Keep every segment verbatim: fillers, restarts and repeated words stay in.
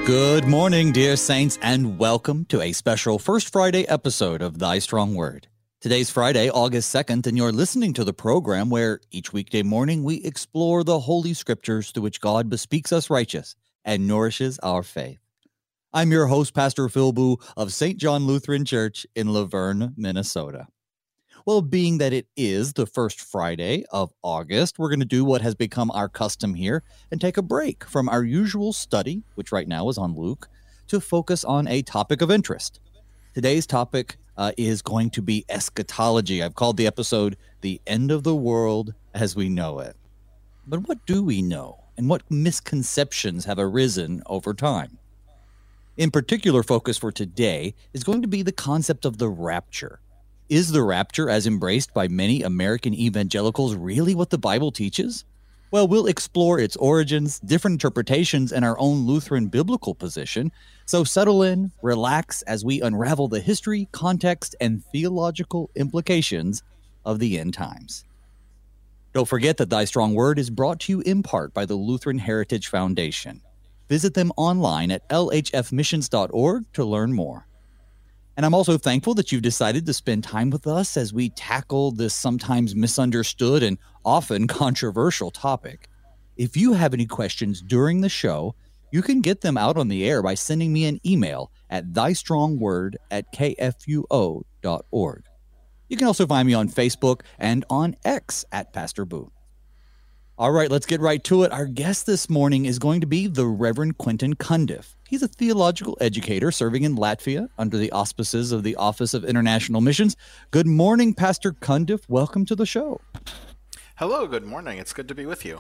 Good morning, dear saints, and welcome to a special First Friday episode of Thy Strong Word. Today's Friday, August second, and you're listening to the program where each weekday morning we explore the Holy Scriptures through which God bespeaks us righteous and nourishes our faith. I'm your host, Pastor Phil Boo of Saint John Lutheran Church in Laverne, Minnesota. Well, being that it is the first Friday of August, we're going to do what has become our custom here and take a break from our usual study, which right now is on Luke, to focus on a topic of interest. Today's topic uh, is going to be eschatology. I've called the episode The End of the World as We Know It. But what do we know, and what misconceptions have arisen over time? In particular, focus for today is going to be the concept of the rapture. Is the rapture, as embraced by many American evangelicals, really what the Bible teaches? Well, we'll explore its origins, different interpretations, and our own Lutheran biblical position. So settle in, relax as we unravel the history, context, and theological implications of the end times. Don't forget that Thy Strong Word is brought to you in part by the Lutheran Heritage Foundation. Visit them online at l h f missions dot org to learn more. And I'm also thankful that you've decided to spend time with us as we tackle this sometimes misunderstood and often controversial topic. If you have any questions during the show, you can get them out on the air by sending me an email at thystrongword at k f u o dot org. You can also find me on Facebook and on X at Pastor Boo. All right, let's get right to it. Our guest this morning is going to be the Reverend Quentin Cundiff. He's a theological educator serving in Latvia under the auspices of the Office of International Missions. Good morning, Pastor Cundiff. Welcome to the show. Hello, good morning. It's good to be with you.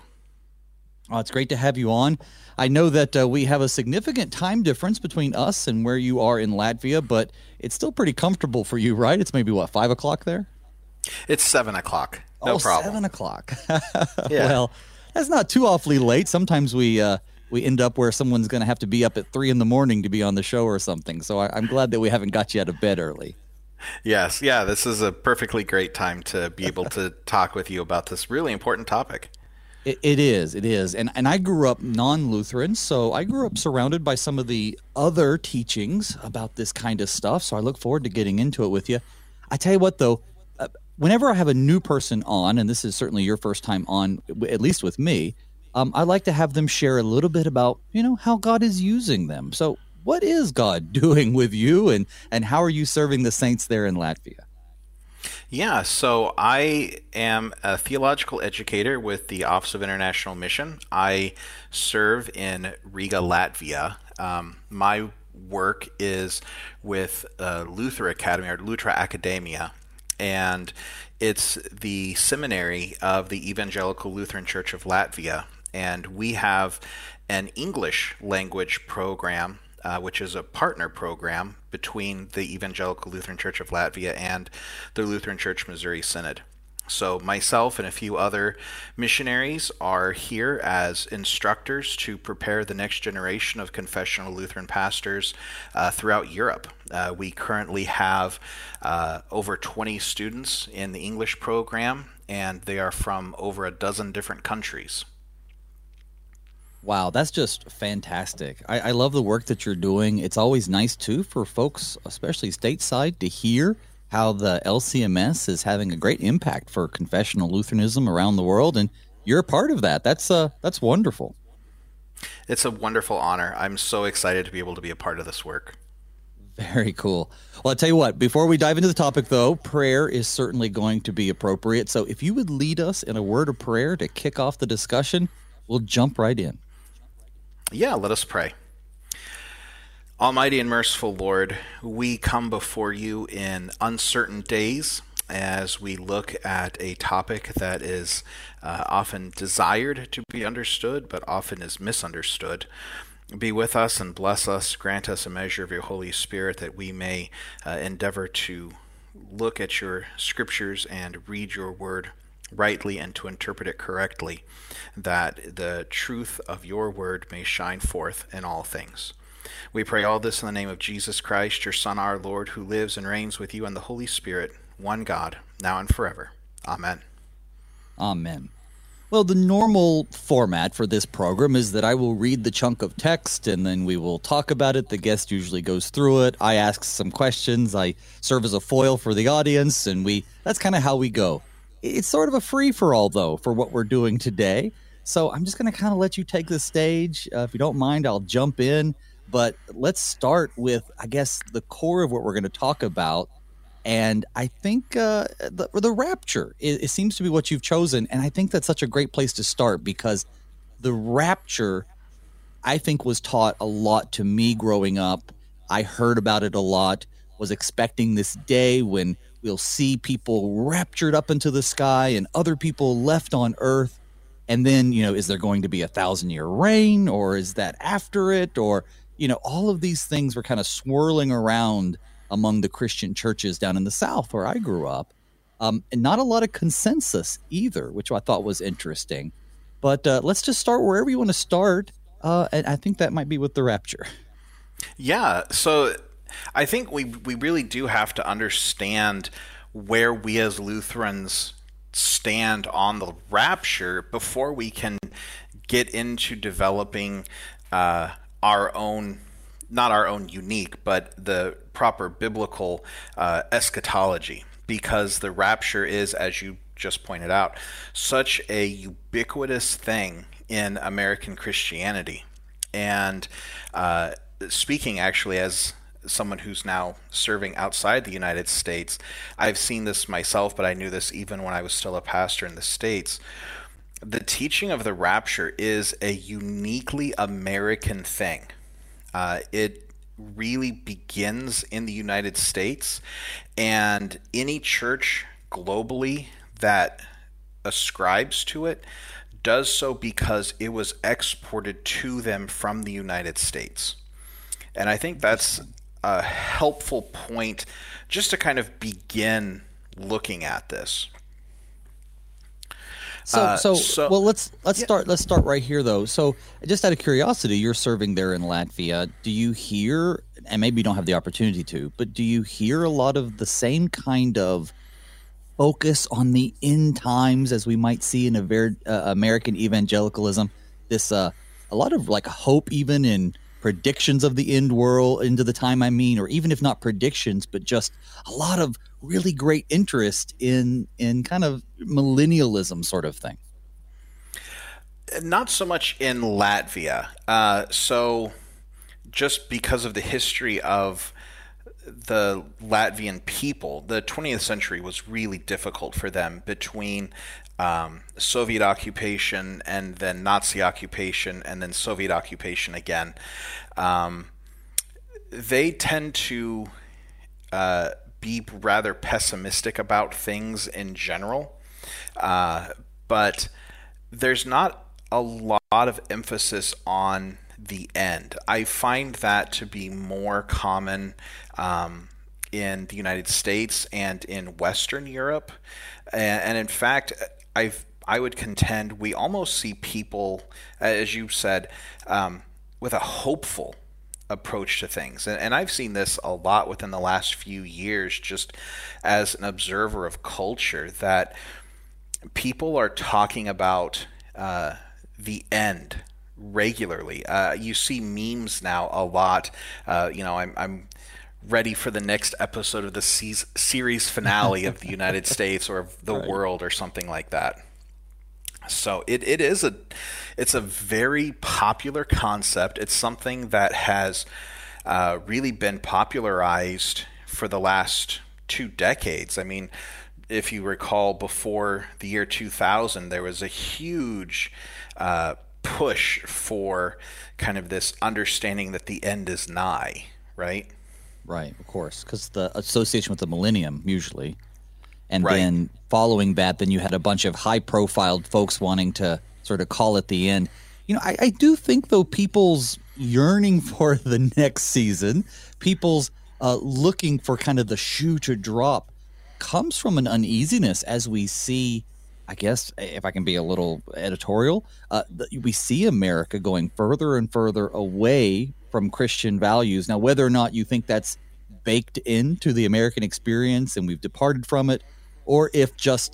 Oh, it's great to have you on. I know that uh, we have a significant time difference between us and where you are in Latvia, but it's still pretty comfortable for you, right? It's maybe, what, five o'clock there? It's seven o'clock. No oh, problem. seven o'clock. Yeah. Well, that's not too awfully late. Sometimes we uh, we end up where someone's going to have to be up at three in the morning to be on the show or something. So I, I'm glad that we haven't got you out of bed early. Yes. Yeah, this is a perfectly great time to be able to talk with you about this really important topic. It, it is. It is. And, and I grew up non-Lutheran, so I grew up surrounded by some of the other teachings about this kind of stuff. So I look forward to getting into it with you. I tell you what, though. Uh, Whenever I have a new person on, and this is certainly your first time on, at least with me, um, I like to have them share a little bit about, you know, how God is using them. So what is God doing with you, and, and how are you serving the saints there in Latvia? Yeah, so I am a theological educator with the Office of International Mission. I serve in Riga, Latvia. Um, my work is with uh, Luther Academy, or Lutra Academia. And it's the seminary of the Evangelical Lutheran Church of Latvia. And we have an English language program, uh, which is a partner program between the Evangelical Lutheran Church of Latvia and the Lutheran Church Missouri Synod. So myself and a few other missionaries are here as instructors to prepare the next generation of confessional Lutheran pastors uh, throughout Europe. Uh, we currently have uh, over twenty students in the English program, and they are from over a dozen different countries. Wow, that's just fantastic. I, I love the work that you're doing. It's always nice, too, for folks, especially stateside, to hear how the L C M S is having a great impact for confessional Lutheranism around the world, and you're a part of that. That's uh, that's wonderful. It's a wonderful honor. I'm so excited to be able to be a part of this work. Very cool. Well, I'll tell you what, before we dive into the topic, though, prayer is certainly going to be appropriate. So if you would lead us in a word of prayer to kick off the discussion, we'll jump right in. Yeah, let us pray. Almighty and merciful Lord, we come before you in uncertain days as we look at a topic that is uh, often desired to be understood, but often is misunderstood. Be with us and bless us. Grant us a measure of your Holy Spirit that we may uh, endeavor to look at your scriptures and read your word rightly and to interpret it correctly, that the truth of your word may shine forth in all things. We pray all this in the name of Jesus Christ, your Son, our Lord, who lives and reigns with you in the Holy Spirit, one God, now and forever. Amen. Amen. Well, the normal format for this program is that I will read the chunk of text and then we will talk about it. The guest usually goes through it. I ask some questions. I serve as a foil for the audience, and we that's kind of how we go. It's sort of a free-for-all, though, for what we're doing today. So I'm just going to kind of let you take the stage. Uh, if you don't mind, I'll jump in. But let's start with, I guess, the core of what we're going to talk about. And I think uh, the, the rapture, it, it seems to be what you've chosen. And I think that's such a great place to start, because the rapture, I think, was taught a lot to me growing up. I heard about it a lot, was expecting this day when we'll see people raptured up into the sky and other people left on earth. And then, you know, is there going to be a thousand year reign, or is that after it? Or, you know, all of these things were kind of swirling around among the Christian churches down in the South where I grew up. Um, and not a lot of consensus either, which I thought was interesting. But uh, let's just start wherever you want to start. Uh, and I think that might be with the rapture. Yeah. So I think we, we really do have to understand where we as Lutherans stand on the rapture before we can get into developing uh, our own, not our own unique, but the proper biblical uh, eschatology, because the rapture is, as you just pointed out, such a ubiquitous thing in American Christianity. And uh, speaking actually as someone who's now serving outside the United States, I've seen this myself, but I knew this even when I was still a pastor in the States. The teaching of the rapture is a uniquely American thing. Uh, it really begins in the United States, and any church globally that ascribes to it does so because it was exported to them from the United States. And I think that's a helpful point just to kind of begin looking at this. So, Uh, so, so- well, let's let's Yeah. start. Let's start right here, though. So, just out of curiosity, you're serving there in Latvia. Do you hear, and maybe you don't have the opportunity to, but do you hear a lot of the same kind of focus on the end times as we might see in a very uh, American evangelicalism? This, uh, a lot of like hope, even in predictions of the end world, into the time I mean, or even if not predictions, but just a lot of really great interest in in kind of millennialism sort of thing. Not so much in Latvia. Uh, so just because of the history of the Latvian people, the twentieth century was really difficult for them between um, Soviet occupation and then Nazi occupation and then Soviet occupation again. Um, they tend to uh, be rather pessimistic about things in general, uh, but there's not a lot of emphasis on the end. I find that to be more common um, in the United States and in Western Europe, and, and in fact, I I would contend we almost see people, as you said, um, with a hopeful approach to things. And, and I've seen this a lot within the last few years, just as an observer of culture, that people are talking about uh, the end regularly. Uh, you see memes now a lot. Uh, you know, I'm, I'm ready for the next episode of the se- series finale of the United States or of the Right. world or something like that. So it, it is a it's a very popular concept. It's something that has uh, really been popularized for the last two decades. I mean, if you recall, before the year two thousand, there was a huge uh, push for kind of this understanding that the end is nigh, right? Right, of course, because the association with the millennium usually. And Right. then following that, then you had a bunch of high-profile folks wanting to sort of call it the end. You know, I, I do think, though, people's yearning for the next season, people's uh, looking for kind of the shoe to drop, comes from an uneasiness as we see, I guess, if I can be a little editorial, uh, th- we see America going further and further away from Christian values. Now, whether or not you think that's baked into the American experience and we've departed from it, or if just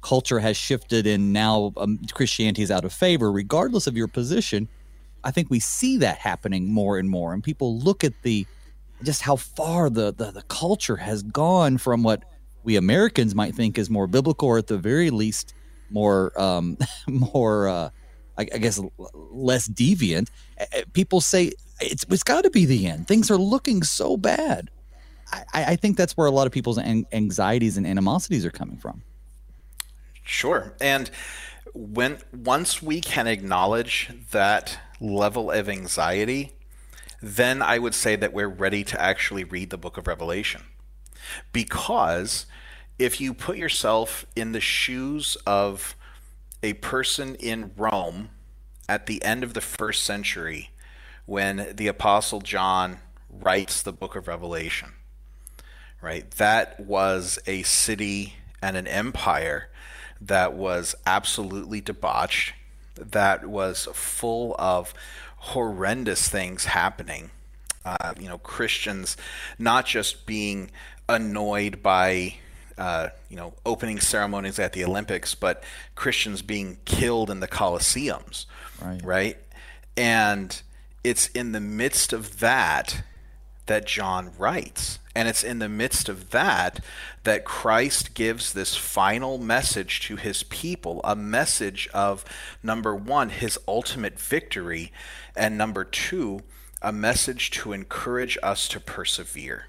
culture has shifted and now um, Christianity is out of favor, regardless of your position, I think we see that happening more and more. And people look at the just how far the, the, the culture has gone from what we Americans might think is more biblical, or at the very least more, um, more, uh, I, I guess, less deviant. People say it's, it's got to be the end. Things are looking so bad. I, I think that's where a lot of people's anxieties and animosities are coming from. Sure. And when once we can acknowledge that level of anxiety, then I would say that we're ready to actually read the book of Revelation. Because if you put yourself in the shoes of a person in Rome at the end of the first century, when the Apostle John writes the book of Revelation, right? That was a city and an empire that was absolutely debauched, that was full of horrendous things happening. Uh, you know, Christians not just being annoyed by, uh, you know, opening ceremonies at the Olympics, but Christians being killed in the Colosseums, right? right? And it's in the midst of that that John writes. And it's in the midst of that that Christ gives this final message to his people, a message of, number one, his ultimate victory, and number two, a message to encourage us to persevere.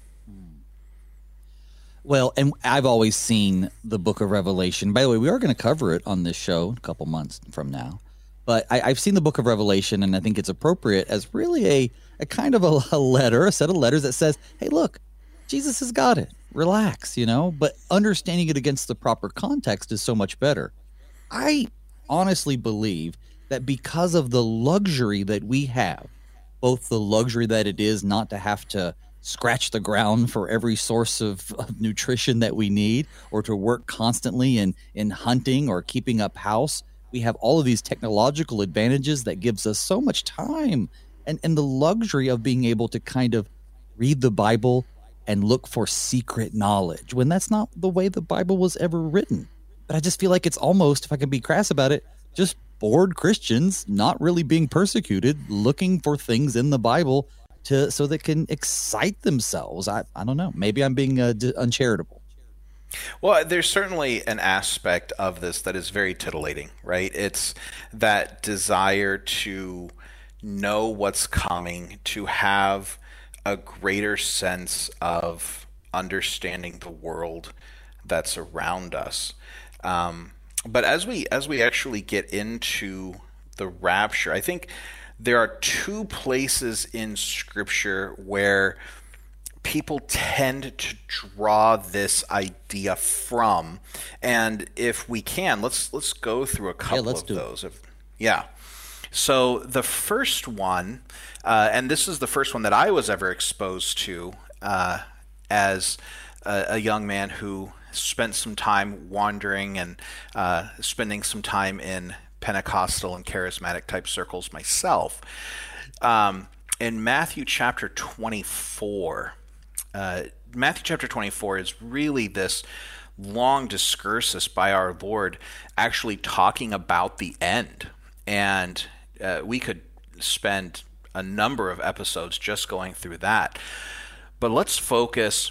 Well, and I've always seen the book of Revelation. By the way, we are going to cover it on this show a couple months from now. But I, I've seen the book of Revelation, and I think it's appropriate as really a, a kind of a, a letter, a set of letters that says, hey, look, Jesus has got it. Relax, you know, but understanding it against the proper context is so much better. I honestly believe that because of the luxury that we have, both the luxury that it is not to have to scratch the ground for every source of, of nutrition that we need, or to work constantly in, in hunting or keeping up house, we have all of these technological advantages that gives us so much time and, and the luxury of being able to kind of read the Bible and look for secret knowledge, when that's not the way the Bible was ever written. But I just feel like it's almost, if I can be crass about it, just bored Christians not really being persecuted, looking for things in the Bible to so they can excite themselves. I, I don't know. Maybe I'm being uh, d- uncharitable. Well, there's certainly an aspect of this that is very titillating, right? It's that desire to know what's coming, to have a greater sense of understanding the world that's around us. Um, but as we as we actually get into the rapture, I think there are two places in Scripture where people tend to draw this idea from, and if we can, let's let's go through a couple yeah, let's of do those. If, yeah. So the first one, uh, and this is the first one that I was ever exposed to uh, as a, a young man who spent some time wandering and uh, spending some time in Pentecostal and charismatic type circles myself. Um, in Matthew chapter twenty-four, uh, Matthew chapter twenty-four is really this long discursus by our Lord actually talking about the end. And uh, we could spend a number of episodes just going through that. But let's focus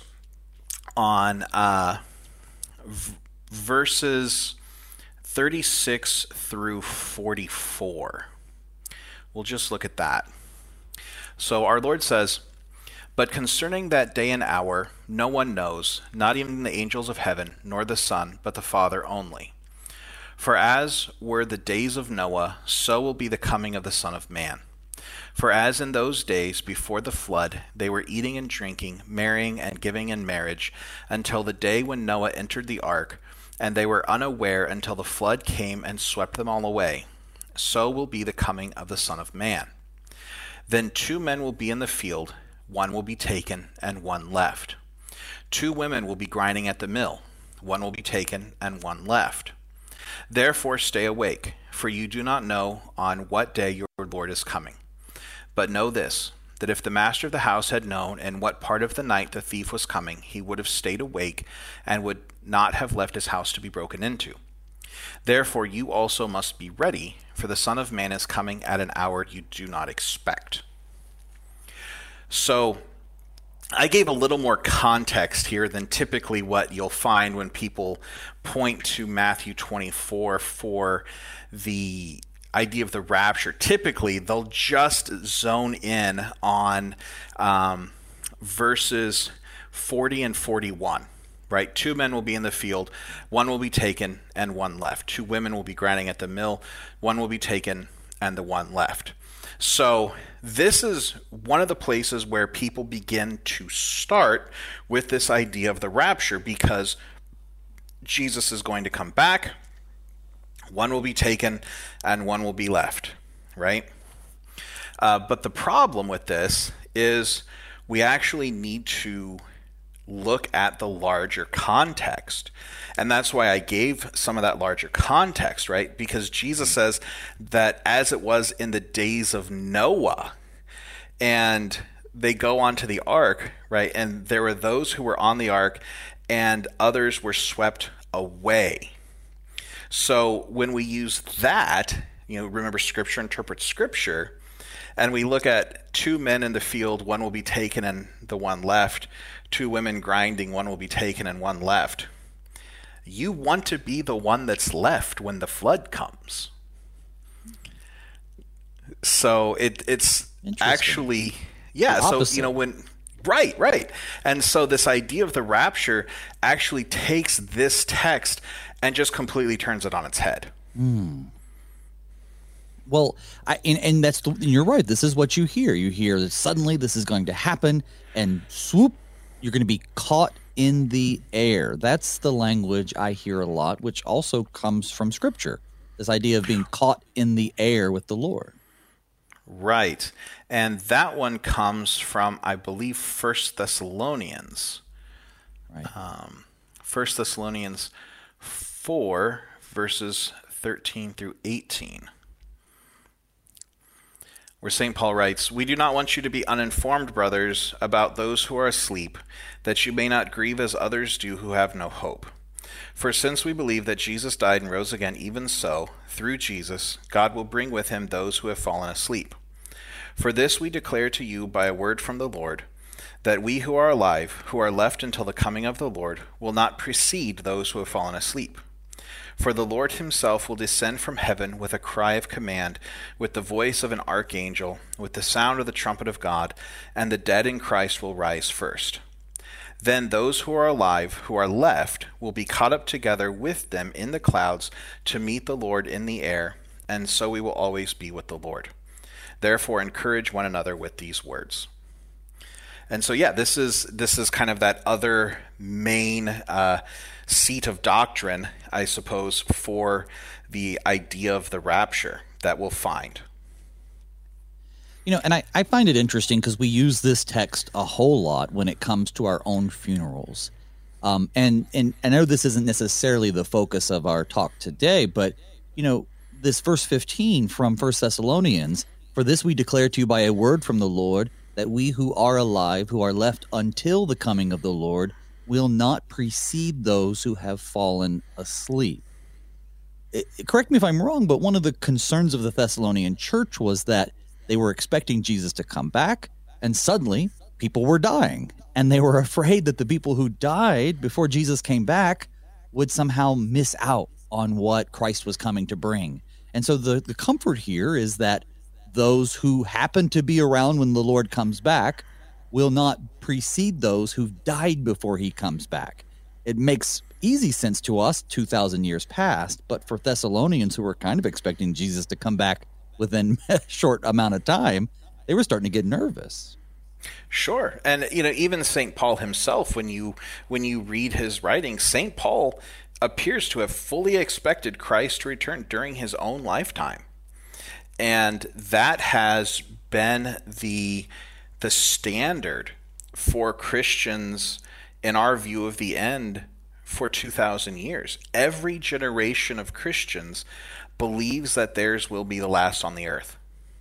on uh, v- verses thirty-six through forty-four. We'll just look at that. So our Lord says, "But concerning that day and hour, no one knows, not even the angels of heaven, nor the Son, but the Father only. For as were the days of Noah, so will be the coming of the Son of Man. For as in those days before the flood, they were eating and drinking, marrying and giving in marriage, until the day when Noah entered the ark, and they were unaware until the flood came and swept them all away. So will be the coming of the Son of Man. Then two men will be in the field, one will be taken and one left. Two women will be grinding at the mill, one will be taken and one left. Therefore stay awake, for you do not know on what day your Lord is coming. But know this, that if the master of the house had known in what part of the night the thief was coming, he would have stayed awake and would not have left his house to be broken into. Therefore, you also must be ready, for the Son of Man is coming at an hour you do not expect. So, I gave a little more context here than typically what you'll find when people point to Matthew twenty-four for the idea of the rapture. Typically, they'll just zone in on um, verses forty and forty-one. Right? Two men will be in the field, one will be taken and one left. Two women will be grinding at the mill, one will be taken and the one left. So this is one of the places where people begin to start with this idea of the rapture, because Jesus is going to come back, one will be taken and one will be left, right? Uh, but the problem with this is we actually need to look at the larger context. And that's why I gave some of that larger context, right? Because Jesus says that as it was in the days of Noah, and they go onto the ark, right? And there were those who were on the ark and others were swept away. So when we use that, you know, remember Scripture interprets Scripture, and we look at two men in the field, one will be taken and the one left, two women grinding, one will be taken and one left. You want to be the one that's left when the flood comes. So it it's actually, yeah, so, you know, when, right, right. And so this idea of the rapture actually takes this text and just completely turns it on its head. Mm. Well, I, and, and that's the, and you're right. This is what you hear. You hear that suddenly this is going to happen, and swoop, you're going to be caught in the air. That's the language I hear a lot, which also comes from Scripture. This idea of being caught in the air with the Lord. Right, and that one comes from, I believe, First Thessalonians. Right. Um, First Thessalonians four, verses thirteen through eighteen. Where Saint Paul writes, "We do not want you to be uninformed, brothers, about those who are asleep, that you may not grieve as others do who have no hope. For since we believe that Jesus died and rose again, even so, through Jesus, God will bring with him those who have fallen asleep. For this we declare to you by a word from the Lord, that we who are alive, who are left until the coming of the Lord, will not precede those who have fallen asleep. For the Lord himself will descend from heaven with a cry of command, with the voice of an archangel, with the sound of the trumpet of God, and the dead in Christ will rise first. Then those who are alive, who are left, will be caught up together with them in the clouds to meet the Lord in the air, and so we will always be with the Lord. Therefore encourage one another with these words." And so, yeah, this is this is kind of that other main uh, seat of doctrine, I suppose, for the idea of the rapture that we'll find. You know, and I, I find it interesting because we use this text a whole lot when it comes to our own funerals. Um, and, and I know this isn't necessarily the focus of our talk today, but, you know, this verse fifteen from First Thessalonians, "For this we declare to you by a word from the Lord, that we who are alive, who are left until the coming of the Lord, will not precede those who have fallen asleep." It, correct me if I'm wrong, but one of the concerns of the Thessalonian church was that they were expecting Jesus to come back, and suddenly people were dying. And they were afraid that the people who died before Jesus came back would somehow miss out on what Christ was coming to bring. And so the, the comfort here is that those who happen to be around when the Lord comes back will not precede those who've died before he comes back. It makes easy sense to us two thousand years past, but for Thessalonians who were kind of expecting Jesus to come back within a short amount of time, they were starting to get nervous. Sure. And, you know, even Saint Paul himself, when you when you read his writings, Saint Paul appears to have fully expected Christ to return during his own lifetime. And that has been the the standard for Christians in our view of the end for two thousand years. Every generation of Christians believes that theirs will be the last on the earth.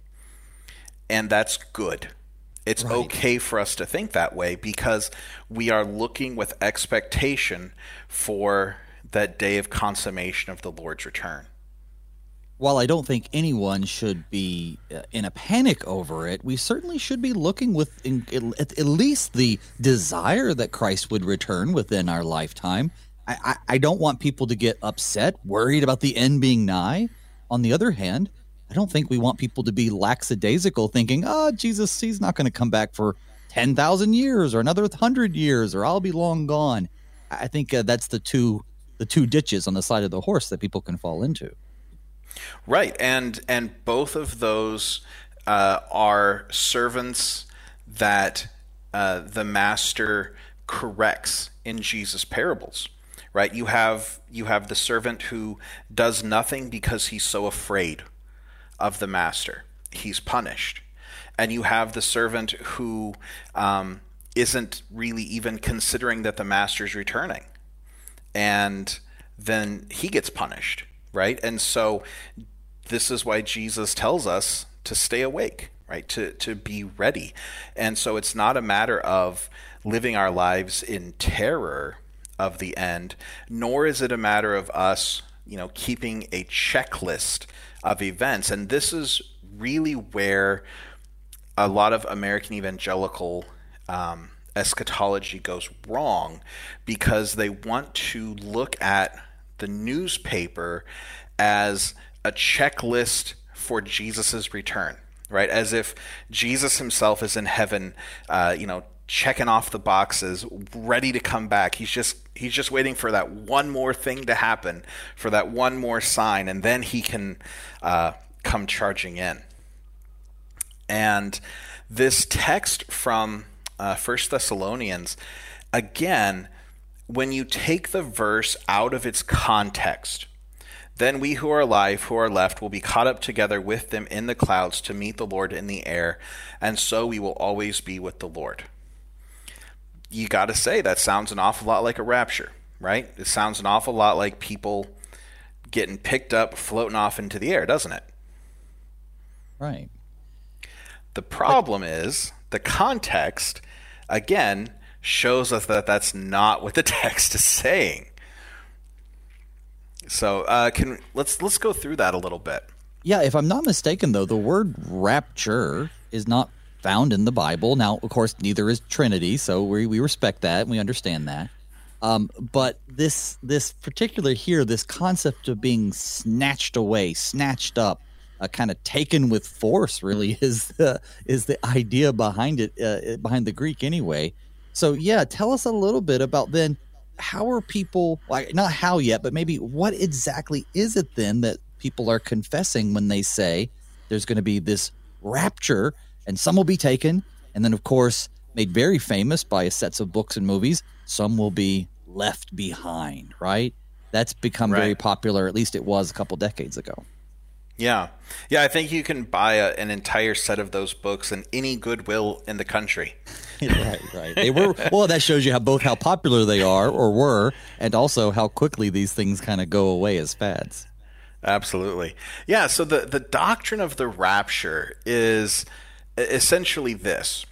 And that's good. It's right. Okay for us to think that way because we are looking with expectation for that day of consummation of the Lord's return. While I don't think anyone should be uh, in a panic over it, we certainly should be looking with in, at, at least the desire that Christ would return within our lifetime. I, I, I don't want people to get upset, worried about the end being nigh. On the other hand, I don't think we want people to be lackadaisical, thinking, oh, Jesus, he's not going to come back for ten thousand years or another one hundred years, or I'll be long gone. I think uh, that's the two the two ditches on the side of the horse that people can fall into. Right, and and both of those uh, are servants that uh, the master corrects in Jesus' parables. Right, you have you have the servant who does nothing because he's so afraid of the master; he's punished, and you have the servant who um, isn't really even considering that the master's returning, and then he gets punished. Right? And so this is why Jesus tells us to stay awake, right? To to be ready. And so it's not a matter of living our lives in terror of the end, nor is it a matter of us, you know, keeping a checklist of events. And this is really where a lot of American evangelical um, eschatology goes wrong, because they want to look at the newspaper as a checklist for Jesus's return, right? As if Jesus himself is in heaven, uh, you know, checking off the boxes, ready to come back. He's just he's just waiting for that one more thing to happen, for that one more sign, and then he can uh, come charging in. And this text from uh, First Thessalonians, again, when you take the verse out of its context, then we who are alive, who are left, will be caught up together with them in the clouds to meet the Lord in the air, and so we will always be with the Lord. You got to say, that sounds an awful lot like a rapture, right? It sounds an awful lot like people getting picked up, floating off into the air, doesn't it? Right. The problem but- is the context, again, shows us that that's not what the text is saying. So uh, can let's let's go through that a little bit. Yeah, if I'm not mistaken, though, the word rapture is not found in the Bible. Now, of course, neither is Trinity, so we we respect that and we understand that. Um, but this this particular here, this concept of being snatched away, snatched up, uh, kind of taken with force, really is the is the idea behind it, uh, behind the Greek anyway. So, yeah, tell us a little bit about then, how are people, like, not how yet, but maybe what exactly is it then that people are confessing when they say there's going to be this rapture and some will be taken, and then, of course, made very famous by sets of books and movies, some will be left behind, right? That's become right. very popular, at least it was a couple decades ago. Yeah. Yeah, I think you can buy a, an entire set of those books in any Goodwill in the country. right, right. They were well, that shows you how both how popular they are or were, and also how quickly these things kind of go away as fads. Absolutely. Yeah, so the, the doctrine of the rapture is essentially this,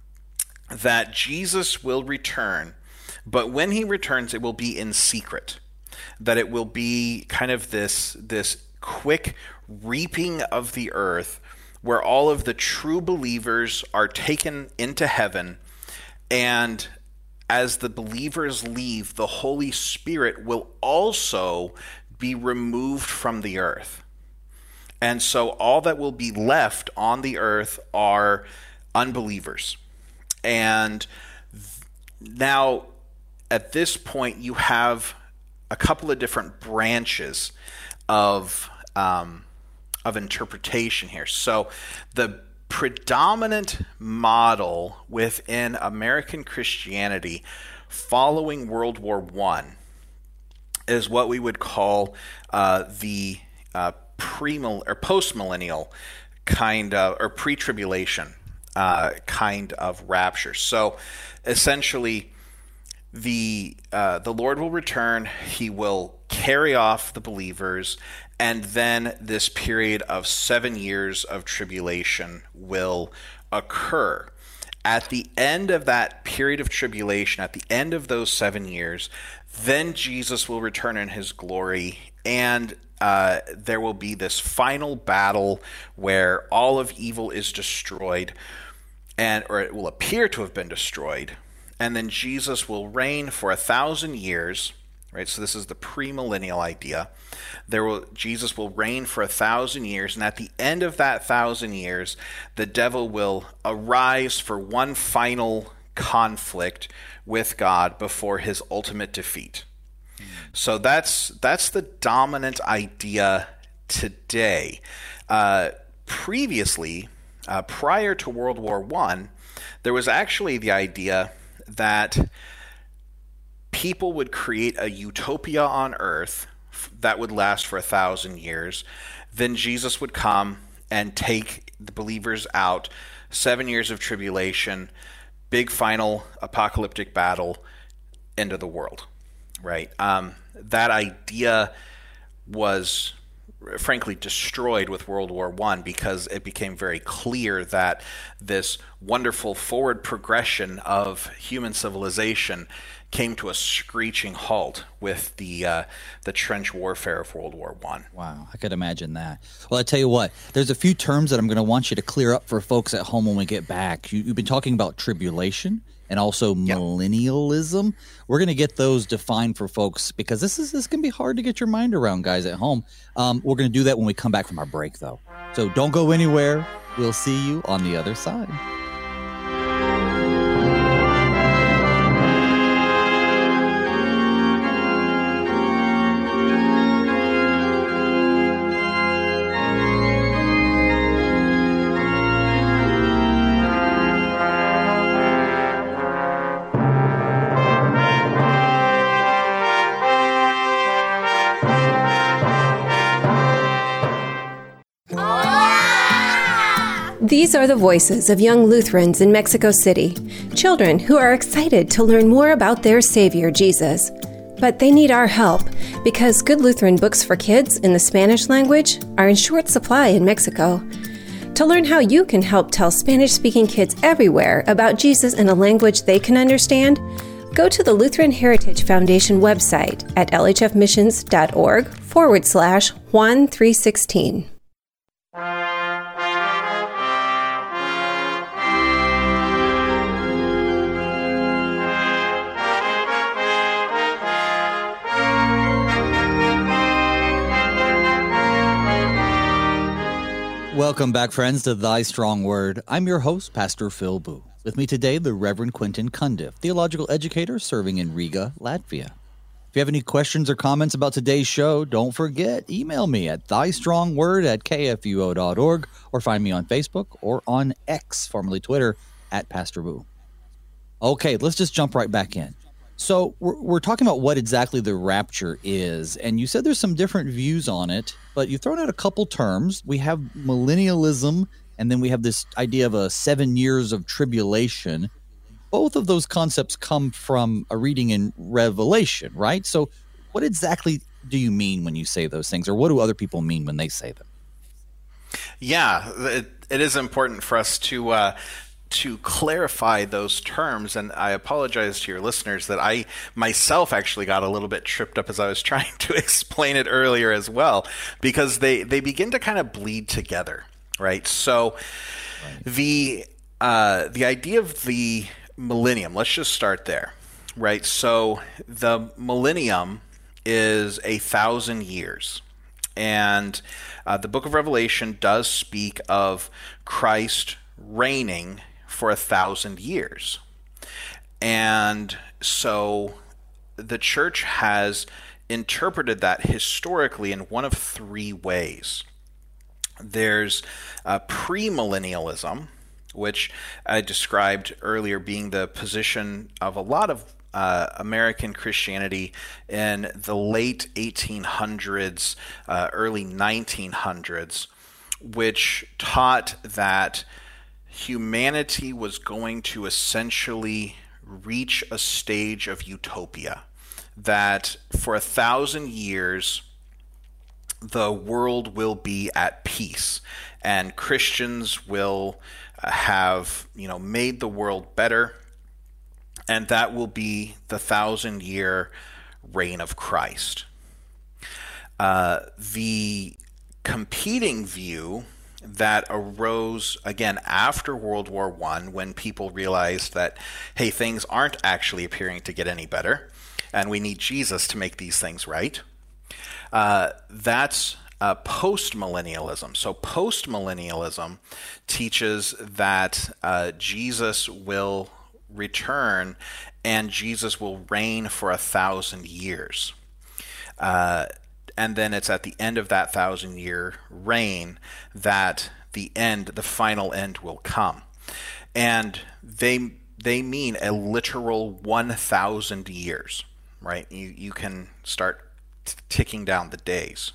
that Jesus will return, but when he returns, it will be in secret. That it will be kind of this this quick reaping of the earth where all of the true believers are taken into heaven, and as the believers leave, the Holy Spirit will also be removed from the earth. And so all that will be left on the earth are unbelievers. And th- now at this point you have a couple of different branches of um, of interpretation here. So the predominant model within American Christianity following World War One is what we would call uh, the uh, pre-mill or post-millennial kind of, or pre-tribulation uh, kind of rapture. So essentially, the uh, the Lord will return. He will carry off the believers, and then this period of seven years of tribulation will occur. at the end of that period of tribulation, at the end of those seven years, then Jesus will return in his glory, and uh, there will be this final battle where all of evil is destroyed, and or it will appear to have been destroyed, and then Jesus will reign for a thousand years. Right, so this is the premillennial idea. There will Jesus will reign for a thousand years, and at the end of that thousand years, the devil will arise for one final conflict with God before his ultimate defeat. Mm. So that's that's the dominant idea today. Uh, previously, uh, prior to World War One, there was actually the idea that people would create a utopia on earth that would last for a thousand years. Then Jesus would come and take the believers out. Seven years of tribulation, big final apocalyptic battle, end of the world, right? Um, that idea was frankly destroyed with World War One because it became very clear that this wonderful forward progression of human civilization came to a screeching halt with the uh, the trench warfare of World War One. Wow, I could imagine that. Well, I tell you what, there's a few terms that I'm going to want you to clear up for folks at home when we get back. You, you've been talking about tribulation and also yep. millennialism. We're going to get those defined for folks because this is this can be hard to get your mind around, guys at home. Um, we're going to do that when we come back from our break, though. So don't go anywhere. We'll see you on the other side. These are the voices of young Lutherans in Mexico City, children who are excited to learn more about their Savior, Jesus. But they need our help because good Lutheran books for kids in the Spanish language are in short supply in Mexico. To learn how you can help tell Spanish-speaking kids everywhere about Jesus in a language they can understand, go to the Lutheran Heritage Foundation website at lhfmissions.org forward slash Juan three sixteen. Welcome back, friends, to Thy Strong Word. I'm your host, Pastor Phil Boo. With me today, the Reverend Quentin Cundiff, theological educator serving in Riga, Latvia. If you have any questions or comments about today's show, don't forget, email me at thystrongword at k f u o dot org or find me on Facebook or on X, formerly Twitter, at Pastor Boo. Okay, let's just jump right back in. So we're, we're talking about what exactly the rapture is, and you said there's some different views on it, but you've thrown out a couple terms. We have millennialism, and then we have this idea of a seven years of tribulation. Both of those concepts come from a reading in Revelation, right? So what exactly do you mean when you say those things, or what do other people mean when they say them? Yeah, it, it is important for us to uh, to clarify those terms, and I apologize to your listeners that I myself actually got a little bit tripped up as I was trying to explain it earlier as well, because they, they begin to kind of bleed together, right? So right. the uh, the idea of the millennium, let's just start there, right? So the millennium is a thousand years, and uh, the book of Revelation does speak of Christ reigning for a thousand years. And so the church has interpreted that historically in one of three ways. There's uh, premillennialism, which I described earlier being the position of a lot of uh, American Christianity in the late eighteen hundreds, uh, early nineteen hundreds, which taught that humanity was going to essentially reach a stage of utopia, that for a thousand years the world will be at peace and Christians will have, you know, made the world better, and that will be the thousand-year reign of Christ. Uh, the competing view that arose, again, after World War One, when people realized that, hey, things aren't actually appearing to get any better, and we need Jesus to make these things right, uh, that's uh, post-millennialism. So post-millennialism teaches that uh, Jesus will return and Jesus will reign for a thousand years. Uh, and then it's at the end of that thousand-year reign that the end, the final end will come. And they they mean a literal one thousand years, right? You, you can start t- ticking down the days.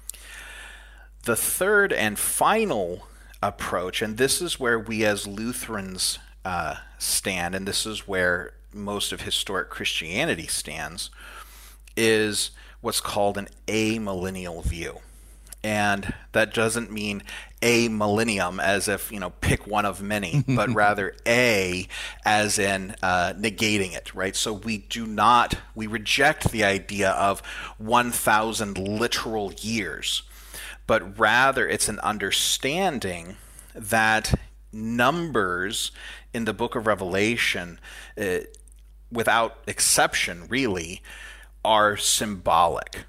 The third and final approach, and this is where we as Lutherans uh, stand, and this is where most of historic Christianity stands, is what's called an amillennial view. And that doesn't mean a millennium as if, you know, pick one of many, but rather a as in uh, negating it, right? So we do not, we reject the idea of one thousand literal years, but rather it's an understanding that numbers in the book of Revelation, uh, without exception really, are symbolic.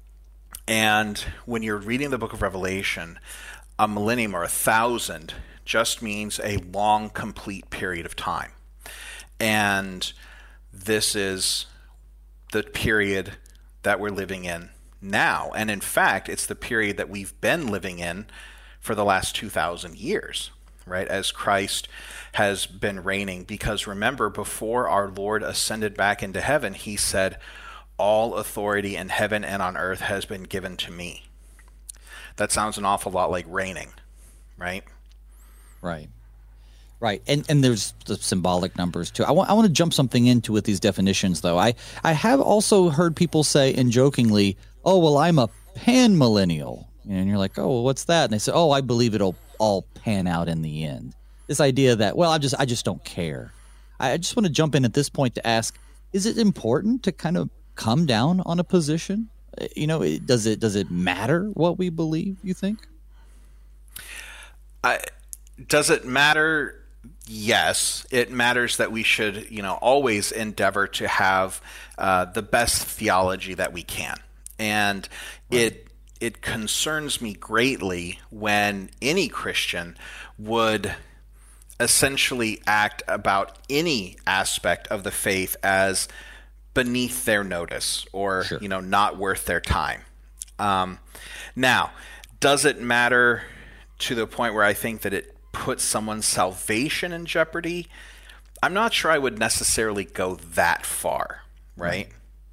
And when you're reading the book of Revelation, a millennium or a thousand just means a long, complete period of time. And this is the period that we're living in now. And in fact, it's the period that we've been living in for the last two thousand years, right? As Christ has been reigning. Because remember, before our Lord ascended back into heaven, he said, all authority in heaven and on earth has been given to me. That sounds an awful lot like reigning, right? Right. Right. And and there's the symbolic numbers too. I want I want to jump something into with these definitions though. I, I have also heard people say, and jokingly, oh, well, I'm a pan-millennial. And you're like, oh, well, what's that? And they say, oh, I believe it'll all pan out in the end. This idea that, well, I just I just don't care. I just want to jump in at this point to ask, is it important to kind of come down on a position? You know, does it does it matter what we believe, you think? I, does it matter? Yes. It matters that we should, you know, always endeavor to have uh, the best theology that we can. And right. it it concerns me greatly when any Christian would essentially act about any aspect of the faith as beneath their notice or, sure. you know, not worth their time. Um, now, does it matter to the point where I think that it puts someone's salvation in jeopardy? I'm not sure I would necessarily go that far, right?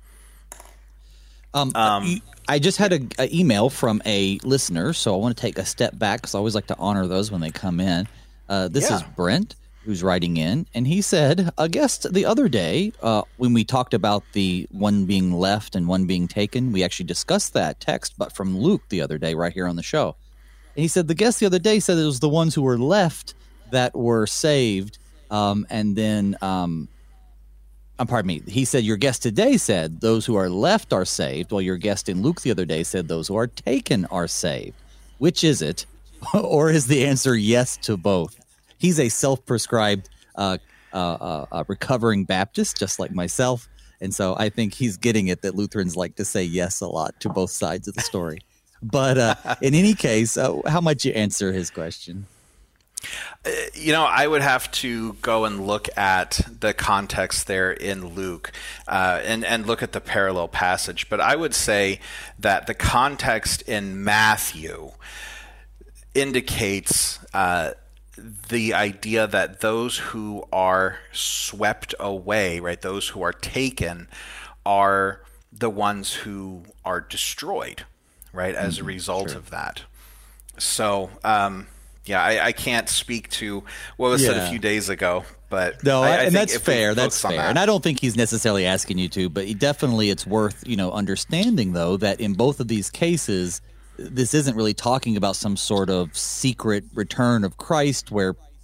Um, um, I just had an email from a listener, so I want to take a step back because I always like to honor those when they come in. Uh, this yeah. is Brent, who's writing in, and he said, a guest the other day, uh, when we talked about the one being left and one being taken, we actually discussed that text, but from Luke the other day right here on the show. And he said the guest the other day said it was the ones who were left that were saved, um, and then, um, um, pardon me, he said your guest today said those who are left are saved, while your guest in Luke the other day said those who are taken are saved. Which is it? Or is the answer yes to both? He's a self-prescribed uh, uh, uh, uh, recovering Baptist, just like myself. And so I think he's getting it that Lutherans like to say yes a lot to both sides of the story. But uh, in any case, uh, how might you answer his question? Uh, you know, I would have to go and look at the context there in Luke uh, and, and look at the parallel passage. But I would say that the context in Matthew indicates uh, the idea that those who are swept away, right, those who are taken, are the ones who are destroyed, right, as mm-hmm, a result sure. of that. So, um, yeah, I, I can't speak to what was yeah. said a few days ago, but no, I, I and that's fair. That's fair, that. And I don't think he's necessarily asking you to, but definitely it's worth you know understanding though that in both of these cases, this isn't really talking about some sort of secret return of Christ where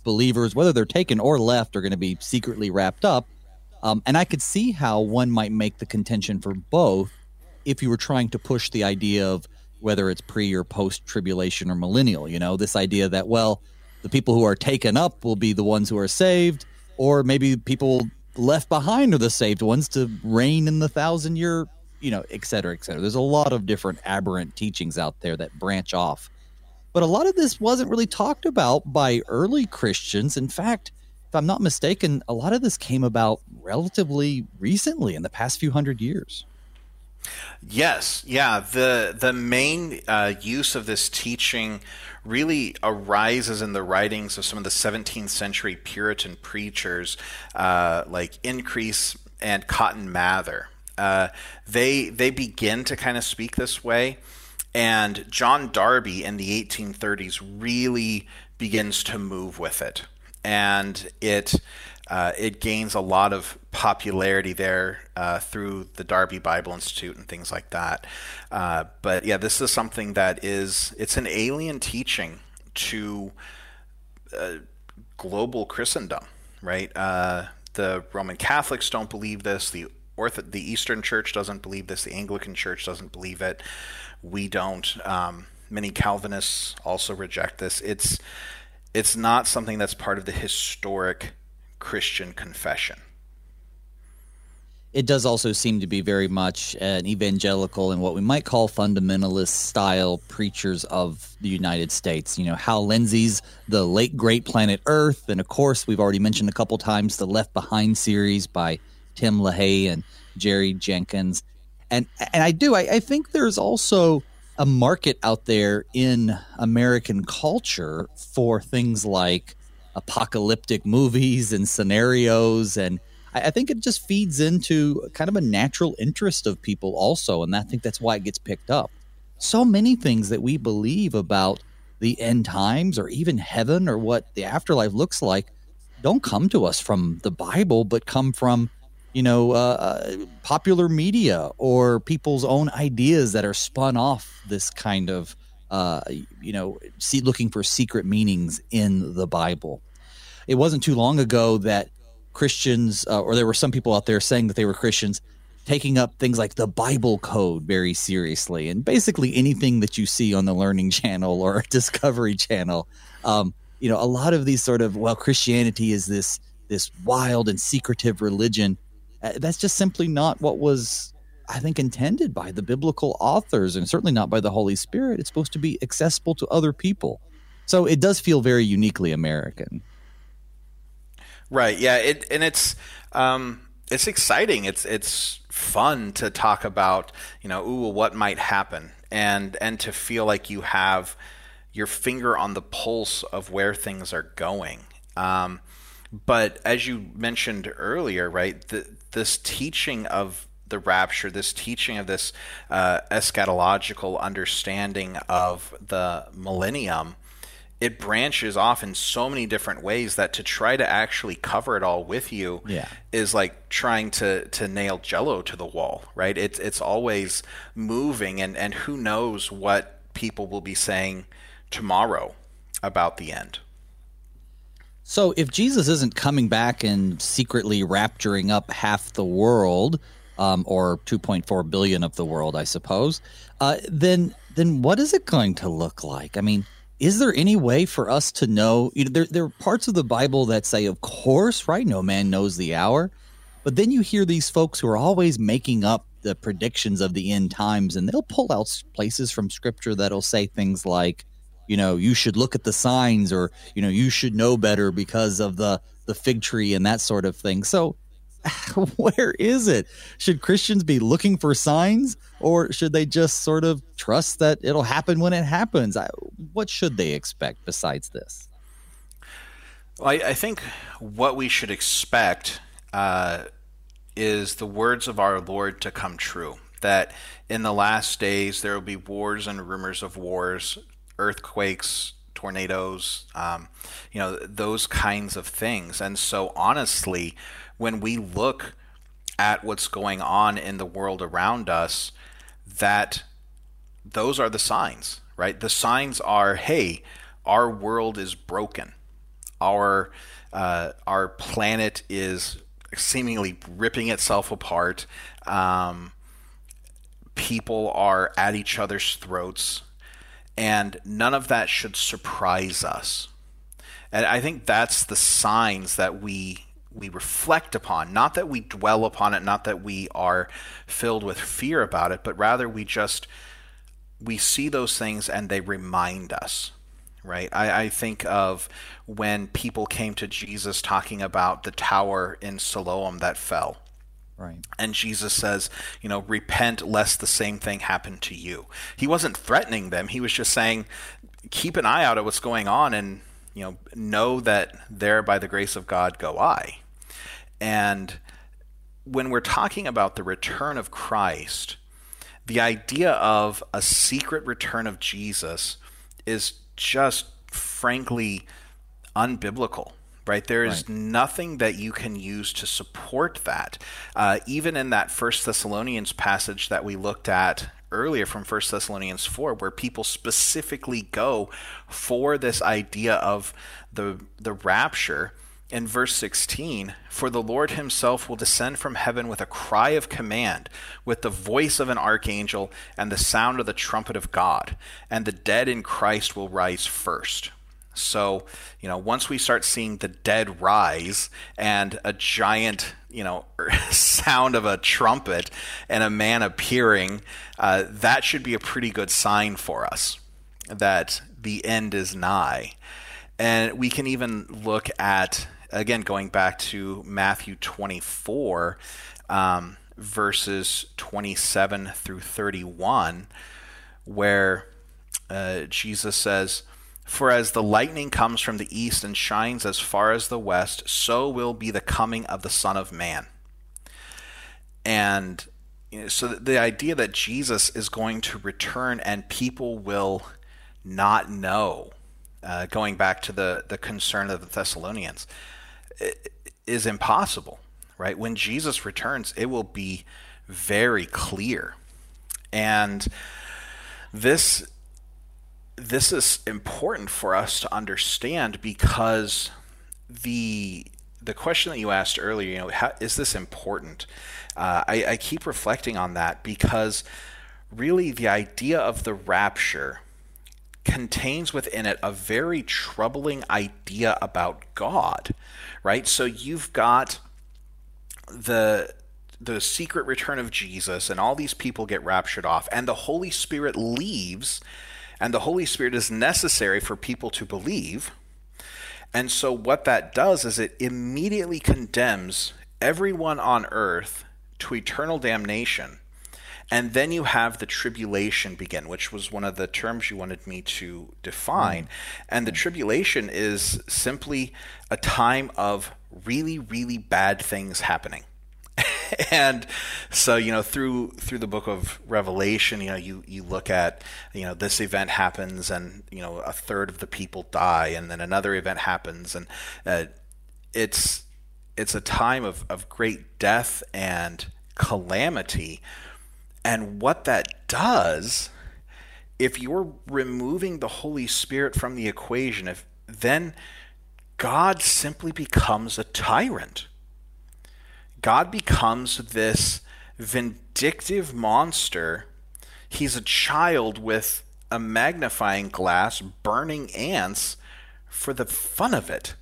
believers, whether they're taken or left, are going to be secretly wrapped up. Um, and I could see how one might make the contention for both if you were trying to push the idea of whether it's pre or post tribulation or millennial, you know, this idea that, well, the people who are taken up will be the ones who are saved, or maybe people left behind are the saved ones to reign in the thousand year, you know, et cetera, et cetera. There's a lot of different aberrant teachings out there that branch off. But a lot of this wasn't really talked about by early Christians. In fact, if I'm not mistaken, a lot of this came about relatively recently in the past few hundred years. Yes, yeah. The the main uh, use of this teaching really arises in the writings of some of the seventeenth century Puritan preachers, uh, like Increase and Cotton Mather. Uh, they they begin to kind of speak this way, and John Darby in the eighteen thirties really begins to move with it, and it. Uh, it gains a lot of popularity there uh, through the Darby Bible Institute and things like that. Uh, but yeah, this is something that is, it's an alien teaching to uh, global Christendom, right? Uh, the Roman Catholics don't believe this. The Ortho- the Eastern Church doesn't believe this. The Anglican Church doesn't believe it. We don't. Um, many Calvinists also reject this. It's it's not something that's part of the historic Christian confession. It does also seem to be very much an evangelical and what we might call fundamentalist style preachers of the United States. You know, Hal Lindsey's The Late Great Planet Earth, and of course we've already mentioned a couple times the Left Behind series by Tim LaHaye and Jerry Jenkins. And and I do, I, I think there's also a market out there in American culture for things like apocalyptic movies and scenarios, and I, I think it just feeds into kind of a natural interest of people also, and I think that's why it gets picked up. So many things that we believe about the end times or even heaven or what the afterlife looks like don't come to us from the Bible, but come from, you know, uh, popular media or people's own ideas that are spun off this kind of Uh, you know, see, looking for secret meanings in the Bible. It wasn't too long ago that Christians, uh, or there were some people out there saying that they were Christians, taking up things like the Bible Code very seriously. And basically anything that you see on the Learning Channel or Discovery Channel, um, you know, a lot of these sort of, well, Christianity is this this wild and secretive religion. Uh, that's just simply not what was, I think, intended by the biblical authors, and certainly not by the Holy Spirit. It's supposed to be accessible to other people. So it does feel very uniquely American. Right. Yeah. It, and it's, um, it's exciting. It's, it's fun to talk about, you know, ooh, what might happen, and, and to feel like you have your finger on the pulse of where things are going. Um, but as you mentioned earlier, right, the, this teaching of the rapture, this teaching of this uh, eschatological understanding of the millennium, it branches off in so many different ways that to try to actually cover it all with you yeah. is like trying to to nail Jello to the wall, right? It's it's always moving, and, and who knows what people will be saying tomorrow about the end. So if Jesus isn't coming back and secretly rapturing up half the world, Um, or two point four billion of the world, I suppose, uh, then then what is it going to look like? I mean, is there any way for us to know? You know, there, there are parts of the Bible that say, of course, right, no man knows the hour. But then you hear these folks who are always making up the predictions of the end times, and they'll pull out places from Scripture that'll say things like, you know, you should look at the signs, or, you know, you should know better because of the, the fig tree and that sort of thing. So where is it? Should Christians be looking for signs, or should they just sort of trust that it'll happen when it happens? I, what should they expect besides this? Well, I, I think what we should expect uh, is the words of our Lord to come true, that in the last days there will be wars and rumors of wars, earthquakes, tornadoes, um, you know, those kinds of things. And so honestly, when we look at what's going on in the world around us, that those are the signs, right? The signs are, hey, our world is broken. our uh, our planet is seemingly ripping itself apart. Um, people are at each other's throats, and none of that should surprise us. And I think that's the signs that we we reflect upon, not that we dwell upon it, not that we are filled with fear about it, but rather we just we see those things and they remind us. Right? I, I think of when people came to Jesus talking about the tower in Siloam that fell. Right. And Jesus says, you know, repent lest the same thing happen to you. He wasn't threatening them. He was just saying, keep an eye out at what's going on and, you know, know that there by the grace of God go I. And when we're talking about the return of Christ, the idea of a secret return of Jesus is just frankly unbiblical, right? There is right. nothing that you can use to support that. Uh, even in that First Thessalonians passage that we looked at earlier from First Thessalonians four, where people specifically go for this idea of the the rapture, in verse sixteen, for the Lord himself will descend from heaven with a cry of command, with the voice of an archangel, and the sound of the trumpet of God, and the dead in Christ will rise first. So, you know, once we start seeing the dead rise and a giant, you know, sound of a trumpet and a man appearing, uh, that should be a pretty good sign for us that the end is nigh. And we can even look at, again, going back to Matthew twenty-four, um, verses twenty-seven through thirty-one, where uh, Jesus says, for as the lightning comes from the east and shines as far as the west, so will be the coming of the Son of Man. And you know, so the idea that Jesus is going to return and people will not know, uh, going back to the, the concern of the Thessalonians, is impossible, right? When Jesus returns, it will be very clear. And this this is important for us to understand, because the the question that you asked earlier, you know, how, is this important? Uh, I, I keep reflecting on that, because really the idea of the rapture contains within it a very troubling idea about God, right? So you've got the the secret return of Jesus, and all these people get raptured off, and the Holy Spirit leaves, and the Holy Spirit is necessary for people to believe. And so what that does is it immediately condemns everyone on earth to eternal damnation. And then you have the tribulation begin, which was one of the terms you wanted me to define. And the tribulation is simply a time of really, really bad things happening. And so, you know, through through the book of Revelation, you know, you, you look at, you know, this event happens and, you know, a third of the people die, and then another event happens. And uh, it's it's a time of, of great death and calamity. And what that does, if you're removing the Holy Spirit from the equation, if then God simply becomes a tyrant. God becomes this vindictive monster. He's a child with a magnifying glass burning ants for the fun of it.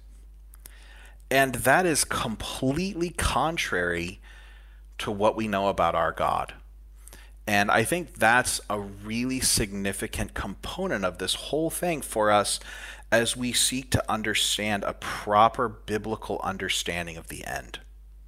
And that is completely contrary to what we know about our God. And I think that's a really significant component of this whole thing for us as we seek to understand a proper biblical understanding of the end.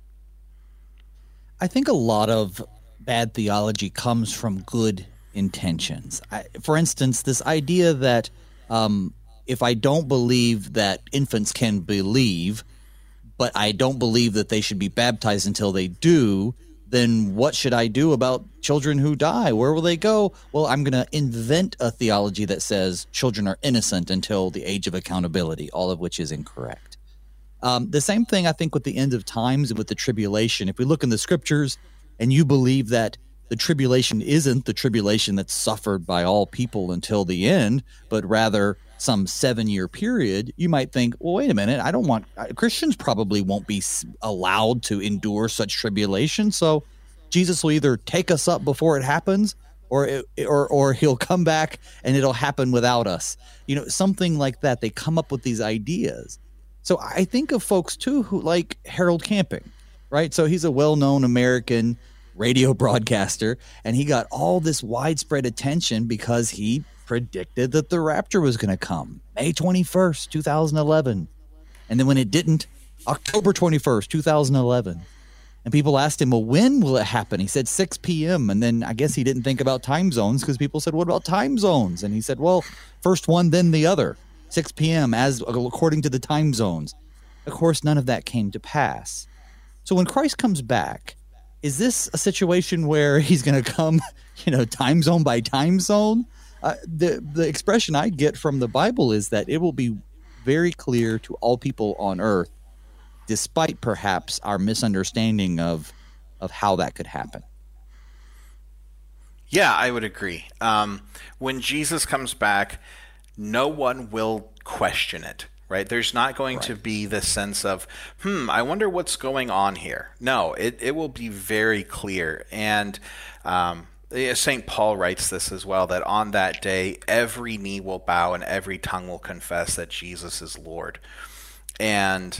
I think a lot of bad theology comes from good intentions. I, for instance, this idea that um, if I don't believe that infants can believe, but I don't believe that they should be baptized until they do, then what should I do about children who die? Where will they go? Well, I'm going to invent a theology that says children are innocent until the age of accountability, all of which is incorrect. Um, the same thing, I think, with the end of times and with the tribulation. If we look in the scriptures and you believe that the tribulation isn't the tribulation that's suffered by all people until the end, but rather some seven-year period, you might think, well, wait a minute, I don't want – Christians probably won't be allowed to endure such tribulation, so Jesus will either take us up before it happens or, it, or, or he'll come back and it'll happen without us. You know, something like that. They come up with these ideas. So I think of folks, too, who like Harold Camping, right? So he's a well-known American radio broadcaster, and he got all this widespread attention because he – predicted that the rapture was going to come May twenty-first, two thousand eleven. And then when it didn't, October twenty-first, two thousand eleven. And people asked him, well, when will it happen? He said six p.m. And then I guess he didn't think about time zones because people said, what about time zones? And he said, well, first one, then the other, six p.m. as according to the time zones. Of course, none of that came to pass. So when Christ comes back, is this a situation where he's going to come, you know, time zone by time zone? Uh, the the expression I get from the Bible is that it will be very clear to all people on earth, despite perhaps our misunderstanding of of how that could happen. Yeah, I would agree. Um, when Jesus comes back, no one will question it, right? There's not going right. to be this sense of, hmm, I wonder what's going on here. No, it, it will be very clear. And um Saint Paul writes this as well, that on that day, every knee will bow and every tongue will confess that Jesus is Lord. And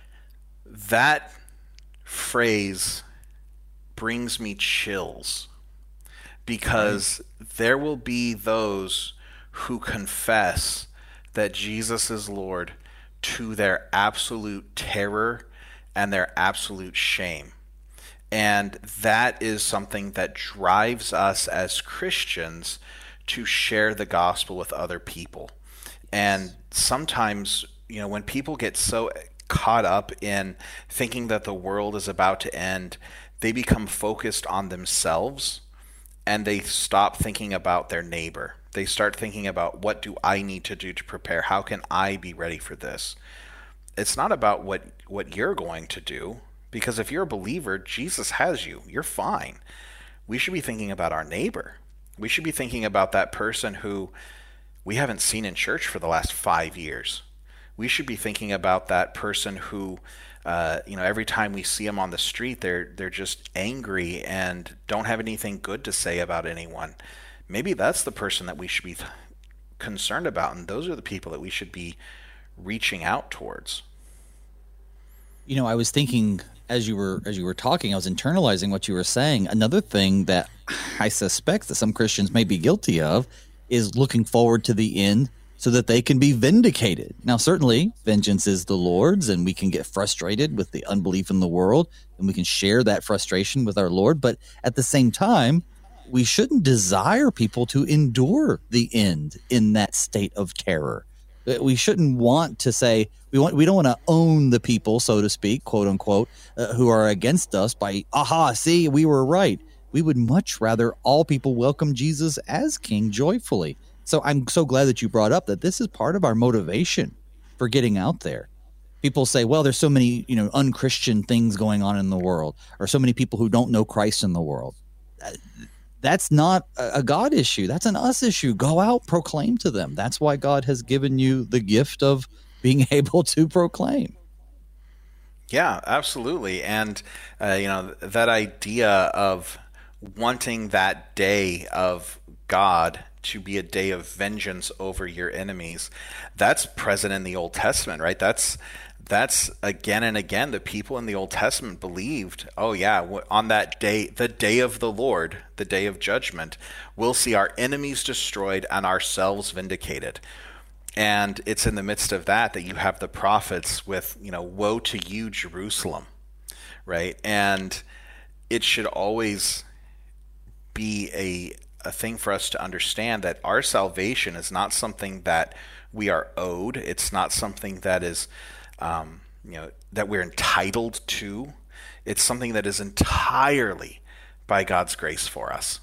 that phrase brings me chills because there will be those who confess that Jesus is Lord to their absolute terror and their absolute shame. And that is something that drives us as Christians to share the gospel with other people. And sometimes, you know, when people get so caught up in thinking that the world is about to end, they become focused on themselves and they stop thinking about their neighbor. They start thinking about, what do I need to do to prepare? How can I be ready for this? It's not about what, what you're going to do. Because if you're a believer, Jesus has you. You're fine. We should be thinking about our neighbor. We should be thinking about that person who we haven't seen in church for the last five years. We should be thinking about that person who, uh, you know, every time we see them on the street, they're they're just angry and don't have anything good to say about anyone. Maybe that's the person that we should be th- concerned about, and those are the people that we should be reaching out towards. You know, I was thinking as you were as you were talking, I was internalizing what you were saying. Another thing that I suspect that some Christians may be guilty of is looking forward to the end so that they can be vindicated. Now, certainly, vengeance is the Lord's, and we can get frustrated with the unbelief in the world, and we can share that frustration with our Lord. But at the same time, we shouldn't desire people to endure the end in that state of terror. We shouldn't want to say we want we don't want to own the people, so to speak, quote unquote, uh, who are against us by, aha, see, we were right. We would much rather all people welcome Jesus as King joyfully. So I'm so glad that you brought up that this is part of our motivation for getting out there. People say, well, there's so many, you know, unchristian things going on in the world, or so many people who don't know Christ in the world. That's not a God issue. That's an us issue. Go out, proclaim to them. That's why God has given you the gift of being able to proclaim. Yeah, absolutely. And, uh, you know, that idea of wanting that day of God to be a day of vengeance over your enemies, that's present in the Old Testament, right? That's That's again and again, the people in the Old Testament believed, oh yeah, on that day, the day of the Lord, the day of judgment, we'll see our enemies destroyed and ourselves vindicated. And it's in the midst of that that you have the prophets with, you know, woe to you, Jerusalem, right? And it should always be a, a thing for us to understand that our salvation is not something that we are owed. It's not something that is Um, you know, that we're entitled to. It's something that is entirely by God's grace for us.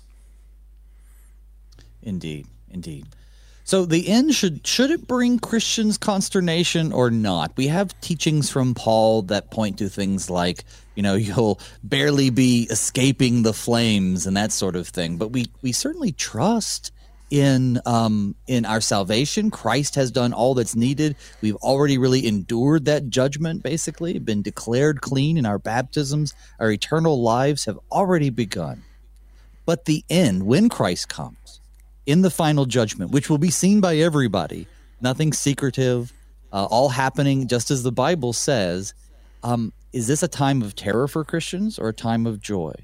Indeed, indeed. So the end, should should it bring Christians consternation or not? We have teachings from Paul that point to things like, you know, you'll barely be escaping the flames and that sort of thing. But we, we certainly trust in um, in our salvation. Christ has done all that's needed. We've already really endured that judgment, basically, been declared clean in our baptisms. Our eternal lives have already begun. But the end, when Christ comes, in the final judgment, which will be seen by everybody, nothing secretive, uh, all happening just as the Bible says, um, is this a time of terror for Christians or a time of joy?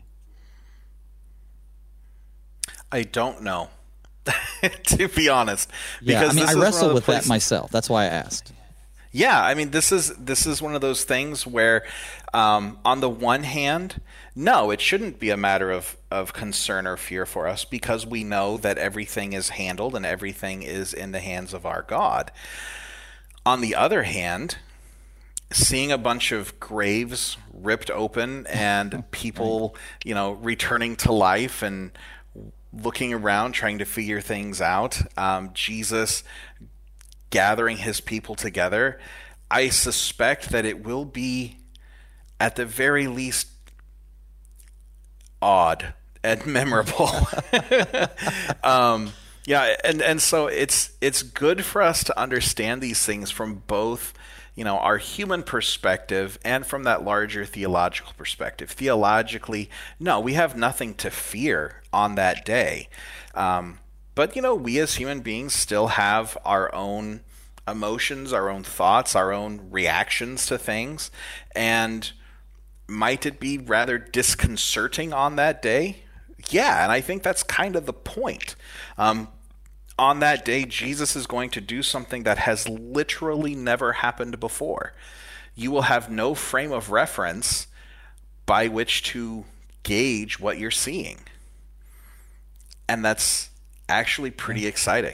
I don't know, to be honest. Yeah, I mean, I wrestle with that myself. That's why I asked. Yeah, I mean, this is this is one of those things where, um, on the one hand, no, it shouldn't be a matter of, of concern or fear for us because we know that everything is handled and everything is in the hands of our God. On the other hand, seeing a bunch of graves ripped open and people, you know, returning to life and looking around trying to figure things out, um, Jesus gathering his people together, I suspect that it will be, at the very least, odd and memorable. um, yeah, and, and so it's it's good for us to understand these things from both, you know, our human perspective and from that larger theological perspective. Theologically, no, we have nothing to fear on that day. Um, But, you know, we as human beings still have our own emotions, our own thoughts, our own reactions to things. And might it be rather disconcerting on that day? Yeah, and I think that's kind of the point. Um, on that day, Jesus is going to do something that has literally never happened before. You will have no frame of reference by which to gauge what you're seeing. And that's actually pretty exciting.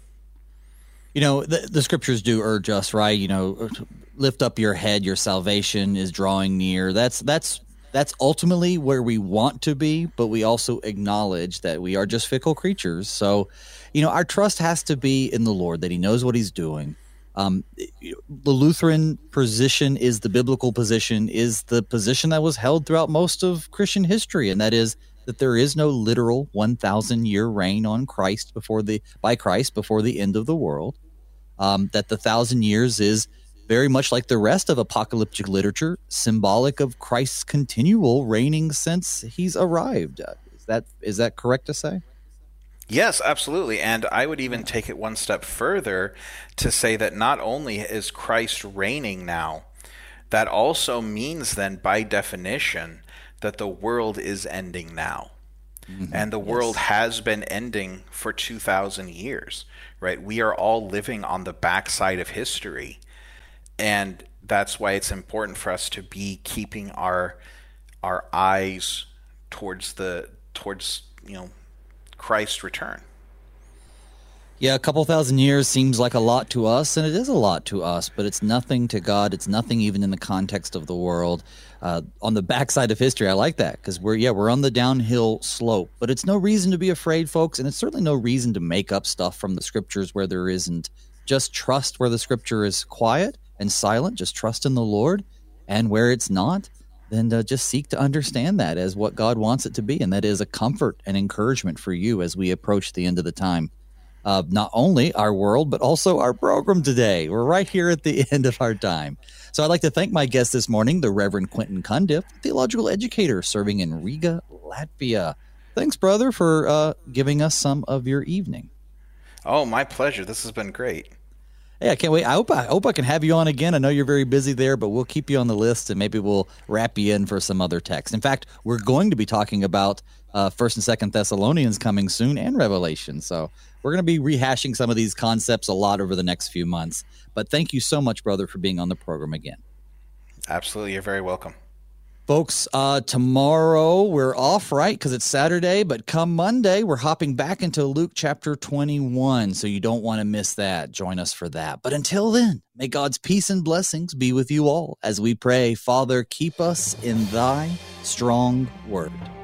You know, the, the scriptures do urge us, right? You know, lift up your head, your salvation is drawing near. That's that's that's ultimately where we want to be, but we also acknowledge that we are just fickle creatures. So, you know, our trust has to be in the Lord, that he knows what he's doing. Um, the Lutheran position is the biblical position, is the position that was held throughout most of Christian history, and that is that there is no literal one thousand year reign on Christ before the by Christ before the end of the world. Um, that the thousand years is very much like the rest of apocalyptic literature, symbolic of Christ's continual reigning since he's arrived. Is that is that correct to say? Yes, absolutely. And I would even take it one step further to say that not only is Christ reigning now, that also means then by definition that the world is ending now. Mm-hmm. And the world yes. has been ending for two thousand years, right? We are all living on the backside of history. And that's why it's important for us to be keeping our our eyes towards the towards, you know, Christ's return. Yeah, a couple thousand years seems like a lot to us, and it is a lot to us, but it's nothing to God. It's nothing even in the context of the world. Uh, on the backside of history, I like that, because we're, yeah, we're on the downhill slope, but it's no reason to be afraid, folks, and it's certainly no reason to make up stuff from the scriptures where there isn't. Just trust where the scripture is quiet and silent. Just trust in the Lord, and where it's not, then uh, just seek to understand that as what God wants it to be, and that is a comfort and encouragement for you as we approach the end of the time. Uh, not only our world, but also our program today. We're right here at the end of our time. So I'd like to thank my guest this morning, the Reverend Quentin Cundiff, theological educator serving in Riga, Latvia. Thanks, brother, for uh, giving us some of your evening. Oh, my pleasure. This has been great. Hey, I can't wait. I hope I hope I can have you on again. I know you're very busy there, but we'll keep you on the list, and maybe we'll wrap you in for some other text. In fact, we're going to be talking about uh, First and Second Thessalonians coming soon, and Revelation. So we're going to be rehashing some of these concepts a lot over the next few months. But thank you so much, brother, for being on the program again. Absolutely. You're very welcome. Folks, uh, tomorrow we're off, right, because it's Saturday, but come Monday, we're hopping back into Luke chapter twenty-one, so you don't want to miss that. Join us for that. But until then, may God's peace and blessings be with you all as we pray, Father, keep us in thy strong word.